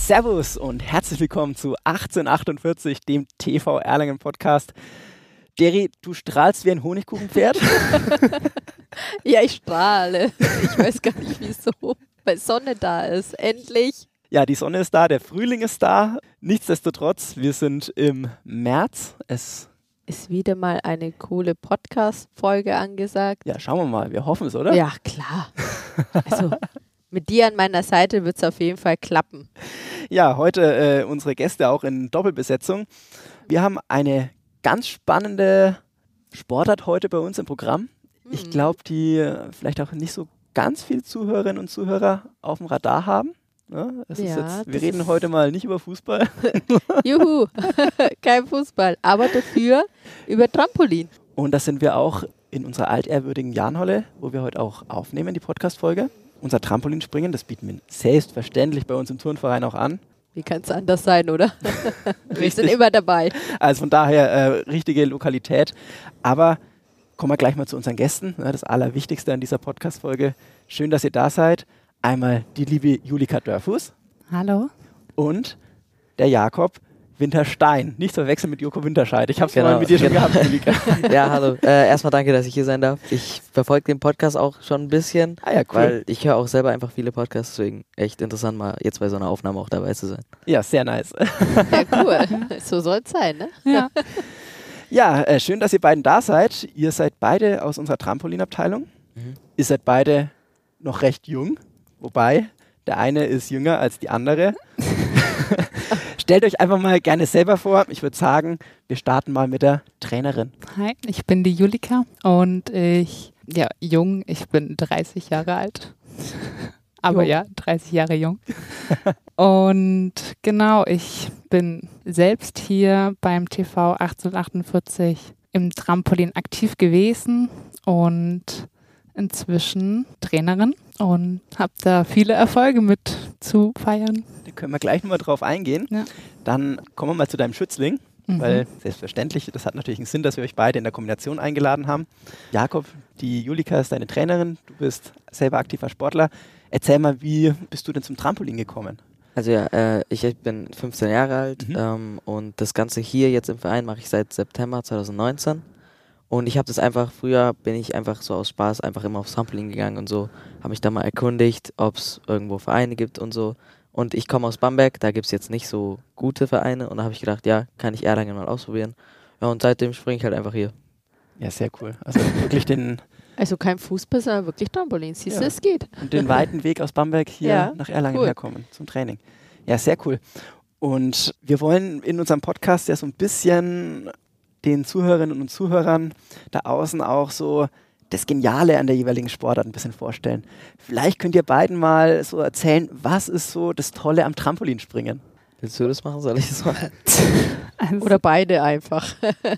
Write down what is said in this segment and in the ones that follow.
Servus und herzlich willkommen zu 1848, dem TV Erlangen Podcast. Deri, du strahlst wie ein Honigkuchenpferd. Ja, ich strahle. Ich weiß gar nicht wieso, weil Sonne da ist. Endlich. Ja, die Sonne ist da, der Frühling ist da. Nichtsdestotrotz, wir sind im März. Es ist wieder mal eine coole Podcast-Folge angesagt. Ja, schauen wir mal. Wir hoffen es, oder? Ja, klar. Also mit dir an meiner Seite wird es auf jeden Fall klappen. Ja, heute unsere Gäste auch in Doppelbesetzung. Wir haben eine ganz spannende Sportart heute bei uns im Programm. Ich glaube, die vielleicht auch nicht so ganz viele Zuhörerinnen und Zuhörer auf dem Radar haben. Ja, wir reden heute mal nicht über Fußball. Juhu, kein Fußball, aber dafür über Trampolin. Und das sind wir auch in unserer altehrwürdigen Jahnhalle, wo wir heute auch aufnehmen, die Podcast-Folge. Unser Trampolinspringen, das bieten wir selbstverständlich bei uns im Turnverein auch an. Wie kann es anders sein, oder? Wir sind immer dabei. Also von daher richtige Lokalität. Aber kommen wir gleich mal zu unseren Gästen. Das Allerwichtigste an dieser Podcast-Folge. Schön, dass ihr da seid. Einmal die liebe Julika Dörfuß. Hallo. Und der Jakob Winterstein. Nicht zu verwechseln mit Joko Winterscheid. Ich habe es mal mit dir schon gehabt, Julika. Ja, hallo. Erstmal danke, dass ich hier sein darf. Ich verfolge den Podcast auch schon ein bisschen, ja, cool. Weil ich höre auch selber einfach viele Podcasts, deswegen echt interessant, mal jetzt bei so einer Aufnahme auch dabei zu sein. Ja, sehr nice. Ja, cool. So soll es sein, ne? Ja. Ja, schön, dass ihr beiden da seid. Ihr seid beide aus unserer Trampolinabteilung. Ihr seid beide noch recht jung, wobei der eine ist jünger als die andere. Stellt euch einfach mal gerne selber vor. Ich würde sagen, wir starten mal mit der Trainerin. Hi, ich bin die Julika und ich bin 30 Jahre alt. Aber jung. ja, 30 Jahre jung. Und genau, ich bin selbst hier beim TV 1848 im Trampolin aktiv gewesen und inzwischen Trainerin und habe da viele Erfolge mit zu feiern. Da können wir gleich nochmal drauf eingehen. Ja. Dann kommen wir mal zu deinem Schützling, weil selbstverständlich, das hat natürlich einen Sinn, dass wir euch beide in der Kombination eingeladen haben. Jakob, die Julika ist deine Trainerin, du bist selber aktiver Sportler. Erzähl mal, wie bist du denn zum Trampolin gekommen? Also ja, ich bin 15 Jahre alt und das Ganze hier jetzt im Verein mache ich seit September 2019. Und ich habe das einfach, früher bin ich einfach so aus Spaß einfach immer aufs Trampolin gegangen und so, habe mich da mal erkundigt, ob es irgendwo Vereine gibt und so. Und ich komme aus Bamberg, da gibt es jetzt nicht so gute Vereine und da habe ich gedacht, ja, kann ich Erlangen mal ausprobieren. Ja, und seitdem springe ich halt einfach hier. Ja, sehr cool. Also wirklich Also kein Fußball, sondern wirklich Trampolin. Siehst du, es geht. Und den weiten Weg aus Bamberg hier nach Erlangen herkommen zum Training. Ja, sehr cool. Und wir wollen in unserem Podcast ja so ein bisschen den Zuhörerinnen und Zuhörern da außen auch so das Geniale an der jeweiligen Sportart ein bisschen vorstellen. Vielleicht könnt ihr beiden mal so erzählen, was ist so das Tolle am Trampolinspringen? Willst du das machen? Soll ich das machen? Also, Oder beide einfach.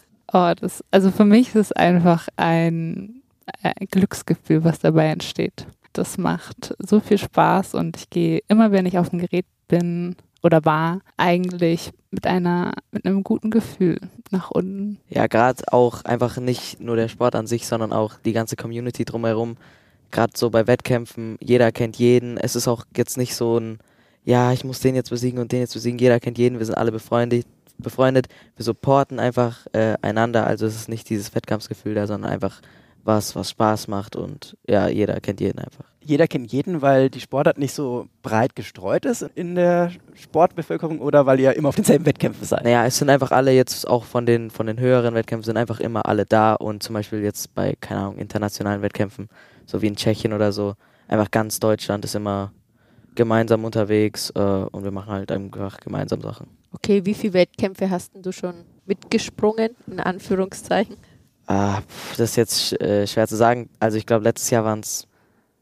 Also für mich ist es einfach ein Glücksgefühl, was dabei entsteht. Das macht so viel Spaß und ich gehe immer, wenn ich auf dem Gerät bin oder war, eigentlich mit einem guten Gefühl nach unten. Ja, gerade auch einfach nicht nur der Sport an sich, sondern auch die ganze Community drumherum. Gerade so bei Wettkämpfen, jeder kennt jeden. Es ist auch jetzt nicht so ein, ja, ich muss den jetzt besiegen und den jetzt besiegen. Jeder kennt jeden, wir sind alle befreundet. Wir supporten einfach einander. Also es ist nicht dieses Wettkampfsgefühl da, sondern einfach was Spaß macht und ja, jeder kennt jeden einfach. Jeder kennt jeden, weil die Sportart nicht so breit gestreut ist in der Sportbevölkerung oder weil ihr immer auf denselben Wettkämpfen seid? Naja, es sind einfach alle jetzt auch von den höheren Wettkämpfen sind einfach immer alle da und zum Beispiel jetzt bei, keine Ahnung, internationalen Wettkämpfen, so wie in Tschechien oder so, einfach ganz Deutschland ist immer gemeinsam unterwegs und wir machen halt einfach gemeinsam Sachen. Okay, wie viele Wettkämpfe hast du schon mitgesprungen, in Anführungszeichen? Das ist jetzt schwer zu sagen. Also ich glaube, letztes Jahr waren es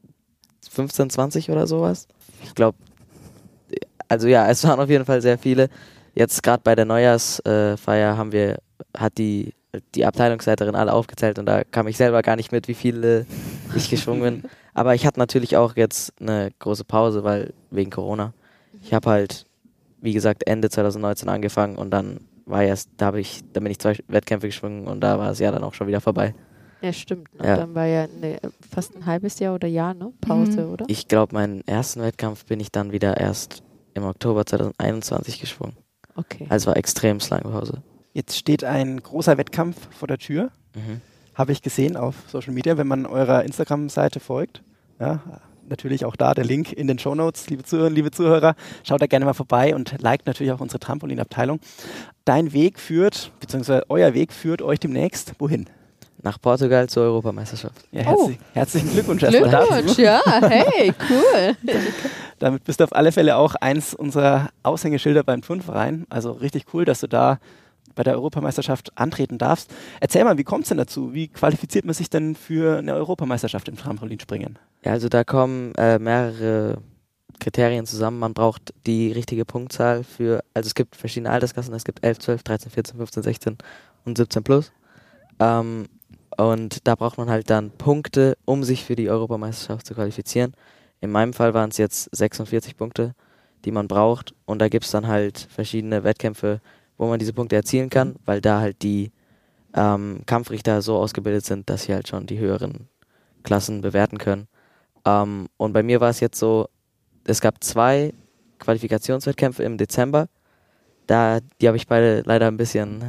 15, 20 oder sowas. Ich glaube, also ja, es waren auf jeden Fall sehr viele. Jetzt gerade bei der Neujahrsfeier hat die Abteilungsleiterin alle aufgezählt und da kam ich selber gar nicht mit, wie viele ich geschwungen bin. Aber ich hatte natürlich auch jetzt eine große Pause, weil wegen Corona. Ich habe halt, wie gesagt, Ende 2019 angefangen und dann da bin ich 2 Wettkämpfe geschwungen und da war das Jahr dann auch schon wieder vorbei. Ja, stimmt. Und Ja. dann war ja fast ein halbes Jahr oder Jahr, ne? Pause, oder? Ich glaube, meinen ersten Wettkampf bin ich dann wieder erst im Oktober 2021 gesprungen. Okay. Also war extrem lange Pause. Jetzt steht ein großer Wettkampf vor der Tür. Habe ich gesehen auf Social Media, wenn man eurer Instagram-Seite folgt. Ja, natürlich auch da der Link in den Shownotes, liebe Zuhörerinnen, liebe Zuhörer. Schaut da gerne mal vorbei und liked natürlich auch unsere Trampolinabteilung. Dein Weg führt, beziehungsweise euer Weg führt euch demnächst wohin? Nach Portugal zur Europameisterschaft. Ja, herzlichen Glückwunsch erstmal Glückwunsch, dazu. ja, hey, cool. Damit bist du auf alle Fälle auch eins unserer Aushängeschilder beim Turnverein. Also richtig cool, dass du da bei der Europameisterschaft antreten darfst. Erzähl mal, wie kommt es denn dazu? Wie qualifiziert man sich denn für eine Europameisterschaft im Trampolinspringen? Ja, also da kommen mehrere Kriterien zusammen. Man braucht die richtige Punktzahl also es gibt verschiedene Altersklassen, es gibt 11, 12, 13, 14, 15, 16 und 17 plus. Und da braucht man halt dann Punkte, um sich für die Europameisterschaft zu qualifizieren. In meinem Fall waren es jetzt 46 Punkte, die man braucht. Und da gibt es dann halt verschiedene Wettkämpfe, wo man diese Punkte erzielen kann, weil da halt die Kampfrichter so ausgebildet sind, dass sie halt schon die höheren Klassen bewerten können. Und bei mir war es jetzt so, es gab 2 Qualifikationswettkämpfe im Dezember. Die habe ich beide leider ein bisschen...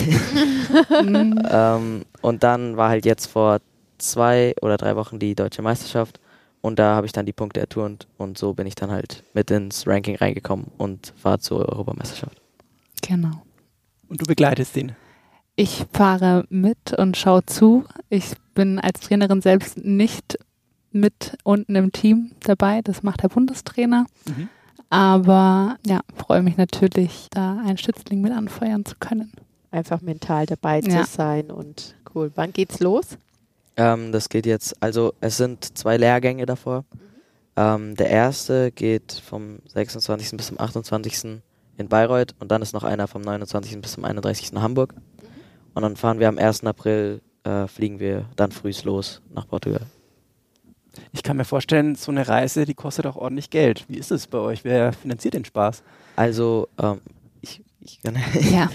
und dann war halt jetzt vor 2 oder 3 Wochen die Deutsche Meisterschaft und da habe ich dann die Punkte erturnt und so bin ich dann halt mit ins Ranking reingekommen und war zur Europameisterschaft. Genau. Und du begleitest ihn? Ich fahre mit und schaue zu. Ich bin als Trainerin selbst nicht mit unten im Team dabei. Das macht der Bundestrainer. Aber ja, freue mich natürlich, da einen Schützling mit anfeuern zu können. Einfach mental dabei zu sein und cool. Wann geht's los? Das geht jetzt, also es sind 2 Lehrgänge davor. Der erste geht vom 26. bis zum 28. in Bayreuth und dann ist noch einer vom 29. bis zum 31. in Hamburg. Und dann fahren wir am 1. April, fliegen wir dann frühs los nach Portugal. Ich kann mir vorstellen, so eine Reise, die kostet auch ordentlich Geld. Wie ist es bei euch? Wer finanziert den Spaß? Also, ich kann... Ja.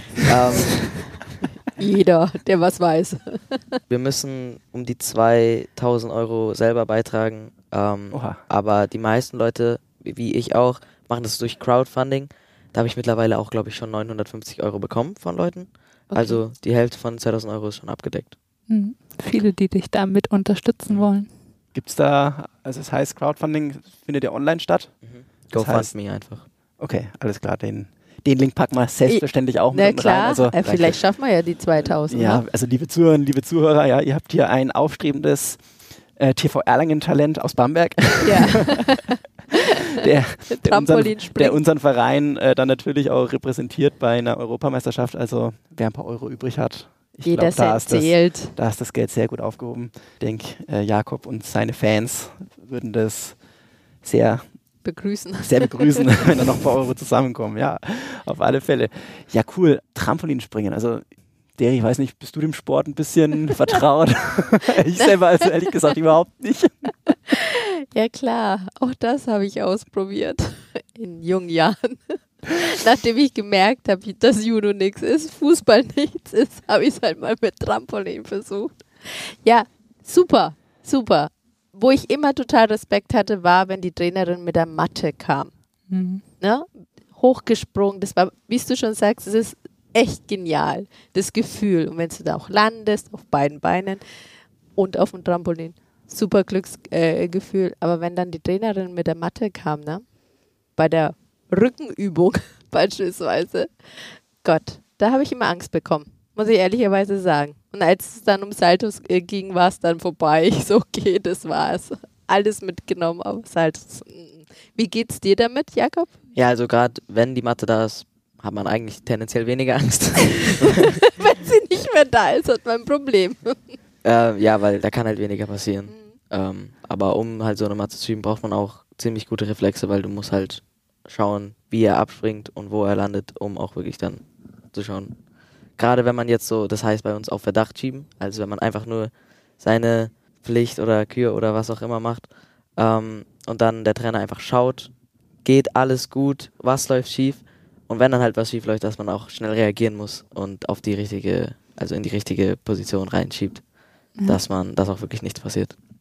Jeder, der was weiß. Wir müssen um die 2.000 Euro selber beitragen, aber die meisten Leute, wie ich auch, machen das durch Crowdfunding. Da habe ich mittlerweile auch, glaube ich, schon 950 Euro bekommen von Leuten. Okay. Also die Hälfte von 2.000 Euro ist schon abgedeckt. Viele, die dich da mit unterstützen wollen. Gibt es da, also es heißt Crowdfunding findet ja online statt? GoFundMe einfach. Okay, alles klar, den Link packen wir selbstverständlich auch mit klar. rein. Also, vielleicht schaffen wir ja die 2000. Ja, also liebe Zuhörerinnen, liebe Zuhörer, ja, ihr habt hier ein aufstrebendes TV Erlangen-Talent aus Bamberg. Ja. der unseren Verein dann natürlich auch repräsentiert bei einer Europameisterschaft. Also wer ein paar Euro übrig hat, ich glaube, da ist das Geld sehr gut aufgehoben. Ich denke, Jakob und seine Fans würden das sehr begrüßen, wenn da noch ein paar Euro zusammenkommen. Ja, auf alle Fälle. Ja, cool. Trampolinspringen. Also, Deri, ich weiß nicht, bist du dem Sport ein bisschen vertraut? Ich selber also ehrlich gesagt überhaupt nicht. Ja klar, auch das habe ich ausprobiert in jungen Jahren. Nachdem ich gemerkt habe, dass Judo nichts ist, Fußball nichts ist, habe ich es halt mal mit Trampolin versucht. Ja, super, super. Wo ich immer total Respekt hatte, war, wenn die Trainerin mit der Matte kam. Ne? Hochgesprungen, das war, wie du schon sagst, es ist echt genial, das Gefühl. Und wenn du da auch landest, auf beiden Beinen und auf dem Trampolin, super Glücksgefühl. Aber wenn dann die Trainerin mit der Matte kam, ne? Bei der Rückenübung beispielsweise, Gott, da habe ich immer Angst bekommen, muss ich ehrlicherweise sagen. Und als es dann um Saltos ging, war es dann vorbei. Ich so, okay, das war's. Alles mitgenommen, aber Saltos. Wie geht's dir damit, Jakob? Ja, also gerade wenn die Matte da ist, hat man eigentlich tendenziell weniger Angst. Wenn sie nicht mehr da ist, hat man ein Problem. Ja, weil da kann halt weniger passieren. Aber um halt so eine Matte zu schieben, braucht man auch ziemlich gute Reflexe, weil du musst halt schauen, wie er abspringt und wo er landet, um auch wirklich dann zu schauen. Gerade wenn man jetzt so, das heißt bei uns auf Verdacht schieben, also wenn man einfach nur seine Pflicht oder Kür oder was auch immer macht und dann der Trainer einfach schaut, geht alles gut, was läuft schief und wenn dann halt was schief läuft, dass man auch schnell reagieren muss und auf die richtige, also in die richtige Position reinschiebt, dass auch wirklich nichts passiert.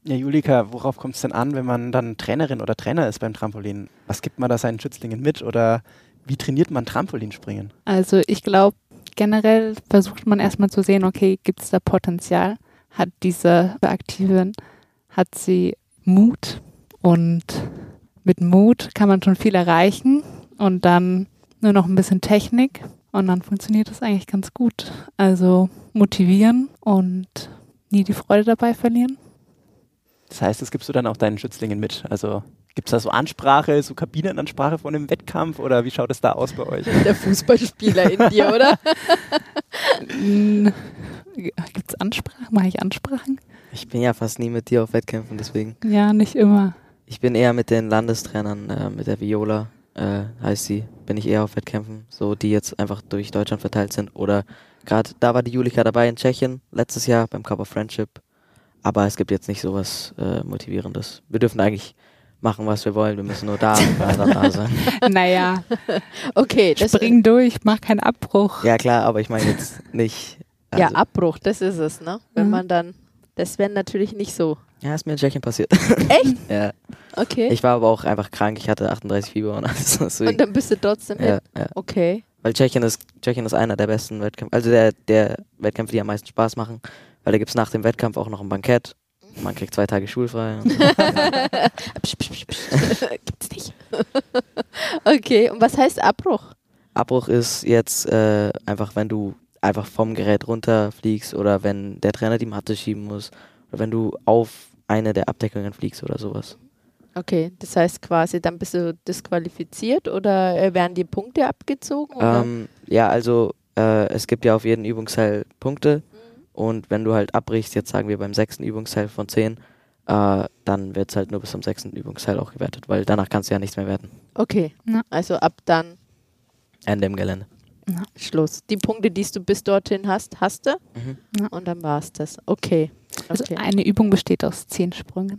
Ja, Julika, worauf kommt es denn an, wenn man dann Trainerin oder Trainer ist beim Trampolin? Was gibt man da seinen Schützlingen mit oder wie trainiert man Trampolinspringen? Also ich glaube, generell versucht man erstmal zu sehen, okay, gibt es da Potenzial? Hat diese Aktivin, hat sie Mut? Und mit Mut kann man schon viel erreichen und dann nur noch ein bisschen Technik und dann funktioniert das eigentlich ganz gut. Also motivieren und nie die Freude dabei verlieren. Das heißt, das gibst du dann auch deinen Schützlingen mit? Also gibt es da so Ansprache, so Kabinenansprache von einem Wettkampf oder wie schaut es da aus bei euch? Der Fußballspieler in dir, oder? Gibt es Ansprachen? Mache ich Ansprachen? Ich bin ja fast nie mit dir auf Wettkämpfen, deswegen. Ja, nicht immer. Ich bin eher mit den Landestrainern, mit der Viola, heißt sie, bin ich eher auf Wettkämpfen, so die jetzt einfach durch Deutschland verteilt sind. Oder gerade da war die Julika dabei in Tschechien, letztes Jahr beim Cup of Friendship. Aber es gibt jetzt nicht sowas Motivierendes. Wir dürfen eigentlich machen, was wir wollen. Wir müssen nur da sein. Naja, okay, spring durch, mach keinen Abbruch. Ja klar, aber ich meine jetzt nicht. Also, ja, Abbruch, das ist es, ne? Wenn man dann, das wäre natürlich nicht so. Ja, ist mir in Tschechien passiert. Echt? Ja. Okay. Ich war aber auch einfach krank. Ich hatte 38 Fieber und alles. Deswegen. Und dann bist du trotzdem Ja. Okay. Weil Tschechien ist einer der besten Wettkämpfe, also der Wettkämpfe, die am meisten Spaß machen. Weil da gibt es nach dem Wettkampf auch noch ein Bankett. Man kriegt 2 Tage schulfrei. Gibt's nicht. Okay, und was heißt Abbruch? Abbruch ist jetzt einfach, wenn du einfach vom Gerät runterfliegst oder wenn der Trainer die Matte schieben muss oder wenn du auf eine der Abdeckungen fliegst oder sowas. Okay, das heißt quasi, dann bist du disqualifiziert oder werden die Punkte abgezogen? Oder? Ja, also es gibt ja auf jeden Übungsteil Punkte und wenn du halt abbrichst, jetzt sagen wir beim 6. Übungsteil von 10, dann wird es halt nur bis zum 6. Übungsteil auch gewertet, weil danach kannst du ja nichts mehr werten. Okay, Ja. also ab dann Ende im Gelände. Schluss. Die Punkte, die du bis dorthin hast du Mhm. Ja. und dann war es das. Okay. Also Okay. eine Übung besteht aus 10 Sprüngen.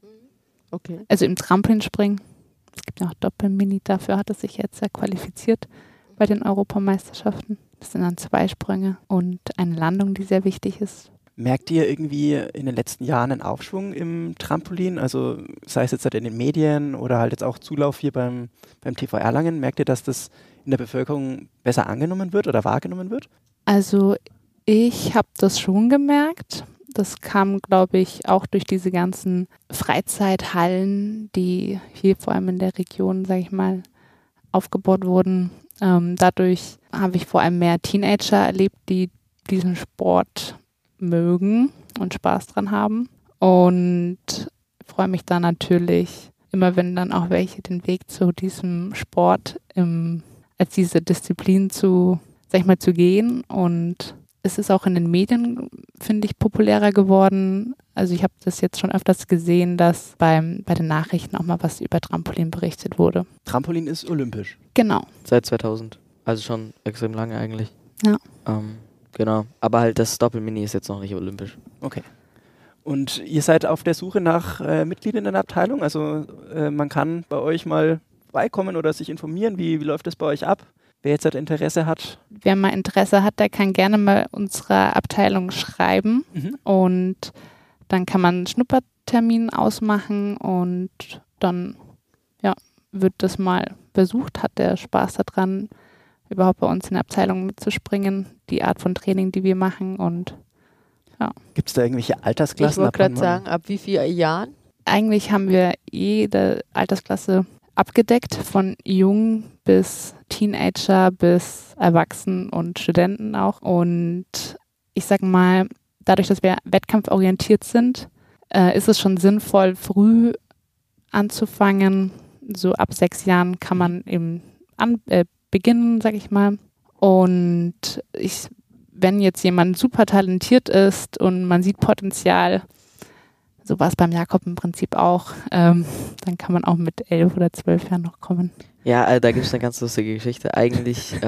Okay. Also im Trampolinspringen. Es gibt ja auch Doppelmini, dafür hat es sich jetzt ja qualifiziert bei den Europameisterschaften. Das sind dann 2 Sprünge und eine Landung, die sehr wichtig ist. Merkt ihr irgendwie in den letzten Jahren einen Aufschwung im Trampolin? Also sei es jetzt halt in den Medien oder halt jetzt auch Zulauf hier beim TV Erlangen. Merkt ihr, dass das in der Bevölkerung besser angenommen wird oder wahrgenommen wird? Also ich habe das schon gemerkt. Das kam, glaube ich, auch durch diese ganzen Freizeithallen, die hier vor allem in der Region, sage ich mal, aufgebaut wurden. Dadurch habe ich vor allem mehr Teenager erlebt, die diesen Sport mögen und Spaß dran haben. Und freue mich da natürlich immer, wenn dann auch welche den Weg zu diesem Sport als diese Disziplin zu gehen. Und es ist auch in den Medien, finde ich, populärer geworden. Also ich habe das jetzt schon öfters gesehen, dass bei den Nachrichten auch mal was über Trampolin berichtet wurde. Trampolin ist olympisch. Genau. Seit 2000. Also schon extrem lange eigentlich. Ja. Genau. Aber halt das Doppelmini ist jetzt noch nicht olympisch. Okay. Und ihr seid auf der Suche nach Mitgliedern in der Abteilung? Also man kann bei euch mal beikommen oder sich informieren. Wie läuft das bei euch ab? Wer jetzt halt Interesse hat? Wer mal Interesse hat, der kann gerne mal unserer Abteilung schreiben. Und dann kann man einen Schnuppertermin ausmachen und dann wird das mal besucht. Hat der Spaß daran, überhaupt bei uns in der Abteilung mitzuspringen, die Art von Training, die wir machen. Und Gibt es da irgendwelche Altersklassen? Ich wollte gerade sagen, ab wie vielen Jahren? eigentlich haben wir jede Altersklasse abgedeckt, von jung bis Teenager bis Erwachsenen und Studenten auch. Und ich sag mal, dadurch, dass wir wettkampforientiert sind, ist es schon sinnvoll, früh anzufangen. So ab 6 Jahren kann man eben beginnen, sag ich mal. Und wenn jetzt jemand super talentiert ist und man sieht Potenzial, so war es beim Jakob im Prinzip auch, dann kann man auch mit 11 oder 12 Jahren noch kommen. Ja, da gibt es eine ganz lustige Geschichte. Eigentlich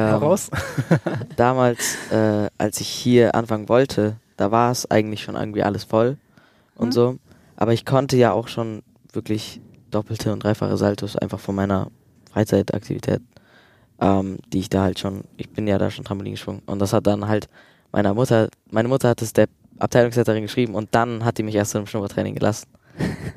damals, als ich hier anfangen wollte, da war es eigentlich schon irgendwie alles voll und so. Aber ich konnte ja auch schon wirklich doppelte und dreifache Saltos einfach von meiner Freizeitaktivität, die ich da halt schon, ich bin ja da schon Trampolin gesprungen. Und das hat dann halt meine Mutter hat es der Abteilungsleiterin geschrieben und dann hat die mich erst im Schnuppertraining gelassen.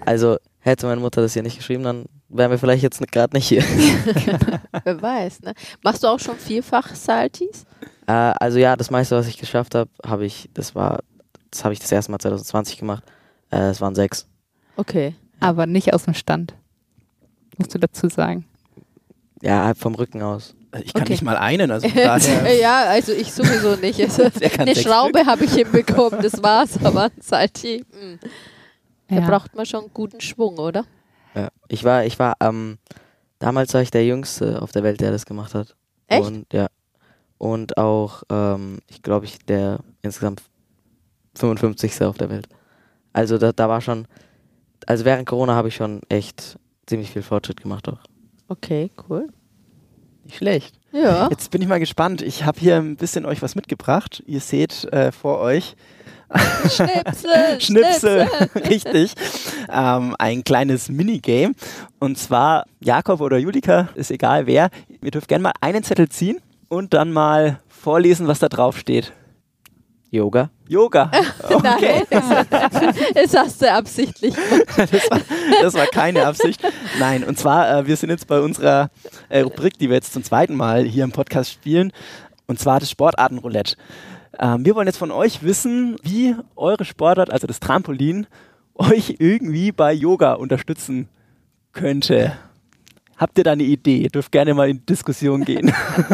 Also hätte meine Mutter das hier nicht geschrieben, dann wären wir vielleicht jetzt gerade nicht hier. Wer weiß, ne? Machst du auch schon vielfach Saltis? Also ja, das meiste, was ich geschafft habe, habe ich das erste Mal 2020 gemacht. Es waren 6. Okay. Aber nicht aus dem Stand, musst du dazu sagen. Ja, halt vom Rücken aus. Ich kann nicht mal einen, also von daher. Ja, also ich sowieso nicht. Eine Schraube habe ich hinbekommen, das war's, aber ein Salti, da braucht man schon einen guten Schwung, oder? Ja. Damals war ich der Jüngste auf der Welt, der das gemacht hat. Echt? Und, ja. Und auch, ich glaube, der insgesamt 55. auf der Welt. Also da war schon, also während Corona habe ich schon echt ziemlich viel Fortschritt gemacht auch. Okay, cool. Nicht schlecht. Ja. Jetzt bin ich mal gespannt. Ich habe hier ein bisschen euch was mitgebracht. Ihr seht vor euch Schnipsel, richtig. Ein kleines Minigame. Und zwar Jakob oder Julika, ist egal wer. Ihr dürft gerne mal einen Zettel ziehen und dann mal vorlesen, was da drauf steht. Yoga. Nein, Okay. das hast du absichtlich gemacht. Das war keine Absicht. Nein, und zwar, wir sind jetzt bei unserer Rubrik, die wir jetzt zum zweiten Mal hier im Podcast spielen, und zwar das Sportartenroulette. Wir wollen jetzt von euch wissen, wie eure Sportart, also das Trampolin, euch irgendwie bei Yoga unterstützen könnte. Habt ihr da eine Idee? Ihr dürft gerne mal in Diskussion gehen.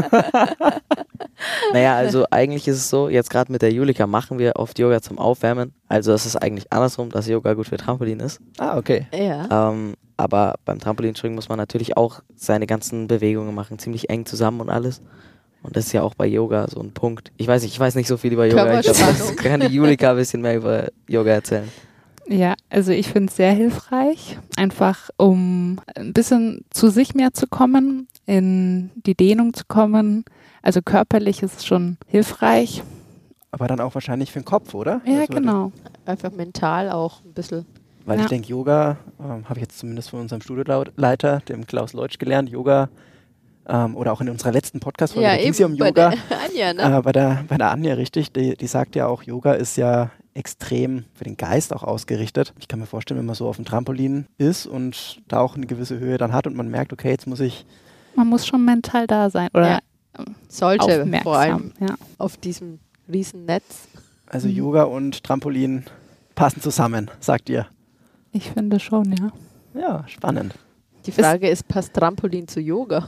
Naja, also eigentlich ist es so, jetzt gerade mit der Julika machen wir oft Yoga zum Aufwärmen. Also es ist eigentlich andersrum, dass Yoga gut für Trampolin ist. Ah, okay. Ja. Aber beim Trampolinspringen muss man natürlich auch seine ganzen Bewegungen machen, ziemlich eng zusammen und alles. Und das ist ja auch bei Yoga so ein Punkt. Ich weiß nicht so viel über Yoga. Ich glaube, das kann die Julika ein bisschen mehr über Yoga erzählen. Ja, also ich finde es sehr hilfreich, einfach um ein bisschen zu sich mehr zu kommen, in die Dehnung zu kommen. Also körperlich ist es schon hilfreich. Aber dann auch wahrscheinlich für den Kopf, oder? Ja, also genau. Einfach mental auch ein bisschen. Weil ich denke, Yoga, habe ich jetzt zumindest von unserem Studioleiter, dem Klaus Leutsch, gelernt, Yoga, oder auch in unserer letzten Podcast-Folge, da ging es ja um Yoga. Anja, ne? Bei der Anja, richtig, die sagt ja auch, Yoga ist ja extrem für den Geist auch ausgerichtet. Ich kann mir vorstellen, wenn man so auf dem Trampolin ist und da auch eine gewisse Höhe dann hat und man merkt, okay, jetzt muss ich... Man muss schon mental da sein oder sollte aufmerksam, vor allem ja. auf diesem riesen Netz. Also Yoga und Trampolin passen zusammen, sagt ihr. Ich finde schon, ja. Ja, spannend. Die Frage ist, passt Trampolin zu Yoga?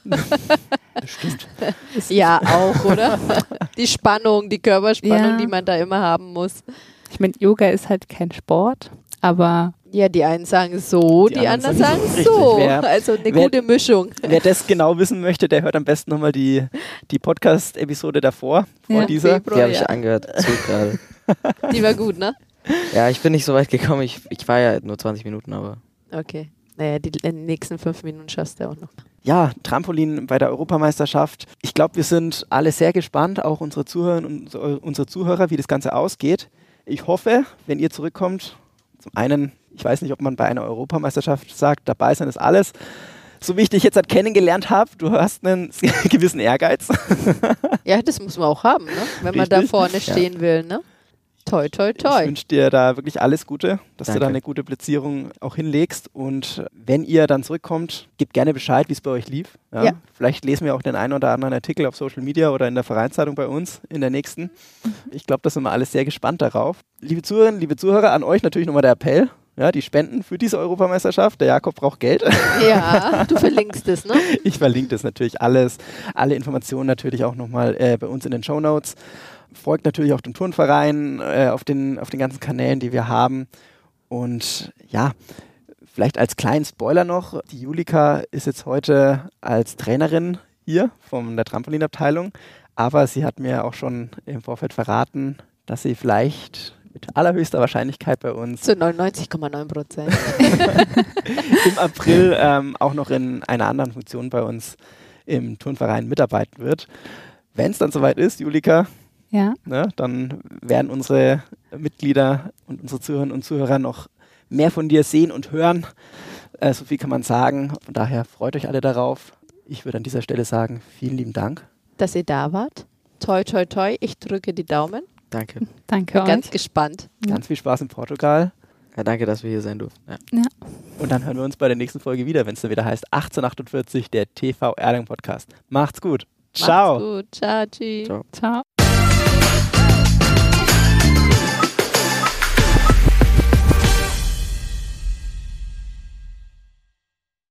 Bestimmt. Ja, auch, oder? Die Spannung, die Körperspannung, die man da immer haben muss. Ich meine, Yoga ist halt kein Sport, aber... Ja, die einen sagen so, die anderen sagen so. Also eine gute Mischung. Wer das genau wissen möchte, der hört am besten nochmal die Podcast-Episode davor, vor dieser. Februar, Die habe ich angehört gerade. Die war gut, ne? Ja, ich bin nicht so weit gekommen. Ich war ja nur 20 Minuten, aber... Okay. Naja, die nächsten 5 Minuten schaffst du auch noch. Ja, Trampolin bei der Europameisterschaft. Ich glaube, wir sind alle sehr gespannt, auch unsere Zuhörerinnen und unsere Zuhörer, wie das Ganze ausgeht. Ich hoffe, wenn ihr zurückkommt, zum einen, ich weiß nicht, ob man bei einer Europameisterschaft sagt, dabei sein ist alles. So wie ich dich jetzt halt kennengelernt habe, du hast einen gewissen Ehrgeiz. Ja, das muss man auch haben, ne? Wenn man da vorne stehen will, ne? Toi, toi, toi. Ich wünsche dir da wirklich alles Gute, dass Danke. du da eine gute Platzierung auch hinlegst. Und wenn ihr dann zurückkommt, gebt gerne Bescheid, wie es bei euch lief. Ja. Vielleicht lesen wir auch den einen oder anderen Artikel auf Social Media oder in der Vereinszeitung bei uns in der nächsten. Ich glaube, da sind wir alle sehr gespannt darauf. Liebe Zuhörerinnen, liebe Zuhörer, an euch natürlich nochmal der Appell. Ja, die Spenden für diese Europameisterschaft. Der Jakob braucht Geld. Ja, du verlinkst es, ne? Ich verlinke das natürlich alles. Alle Informationen natürlich auch nochmal bei uns in den Shownotes. Folgt natürlich auch dem Turnverein auf den ganzen Kanälen, die wir haben. Und ja, vielleicht als kleinen Spoiler noch, die Julika ist jetzt heute als Trainerin hier von der Trampolinabteilung, aber sie hat mir auch schon im Vorfeld verraten, dass sie vielleicht mit allerhöchster Wahrscheinlichkeit bei uns zu 99,9% im April auch noch in einer anderen Funktion bei uns im Turnverein mitarbeiten wird. Wenn es dann soweit ist, Julika, ja. Ne, dann werden unsere Mitglieder und unsere Zuhörerinnen und Zuhörer noch mehr von dir sehen und hören. So viel kann man sagen. Von daher freut euch alle darauf. Ich würde an dieser Stelle sagen, vielen lieben Dank. Dass ihr da wart. Toi, toi, toi. Ich drücke die Daumen. Danke. Danke Ganz euch. gespannt. Ganz viel Spaß in Portugal. Ja, danke, dass wir hier sein durften. Ja. Und dann hören wir uns bei der nächsten Folge wieder, wenn es dann wieder heißt 1848, der TV Erlangen Podcast. Macht's gut. Ciao. Macht's gut. Ciao, tschüss. Ciao. Ciao.